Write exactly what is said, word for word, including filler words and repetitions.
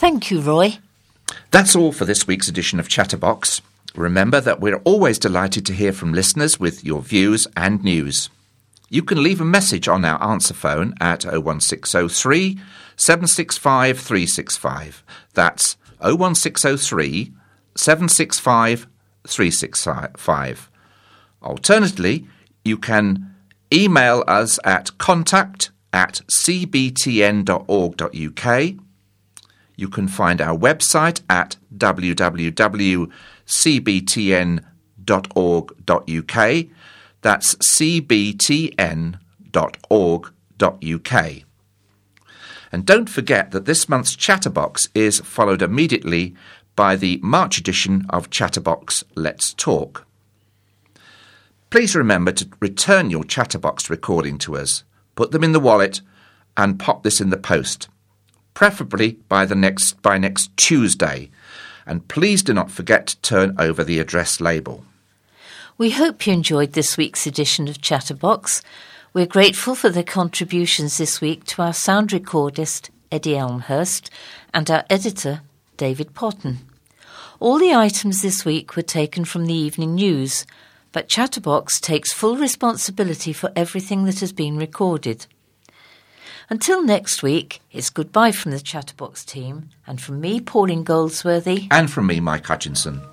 Thank you, Roy. That's all for this week's edition of Chatterbox. Remember that we're always delighted to hear from listeners with your views and news. You can leave a message on our answer phone at oh one six oh three, seven six five, three six five. That's oh one six oh three, seven six five, three six five. Alternatively, you can email us at contact at c b t n dot org dot u k. You can find our website at w w w dot c b t n dot org dot u k. That's c b t n dot org dot u k. And don't forget that this month's Chatterbox is followed immediately by the March edition of Chatterbox Let's Talk. Please remember to return your Chatterbox recording to us, put them in the wallet and pop this in the post, preferably by the next by next Tuesday. And please do not forget to turn over the address label. We hope you enjoyed this week's edition of Chatterbox. We're grateful for the contributions this week to our sound recordist, Eddie Elmhurst, and our editor, David Potton. All the items this week were taken from the evening news, but Chatterbox takes full responsibility for everything that has been recorded. Until next week, it's goodbye from the Chatterbox team, and from me, Pauline Goldsworthy. And from me, Mike Hutchinson.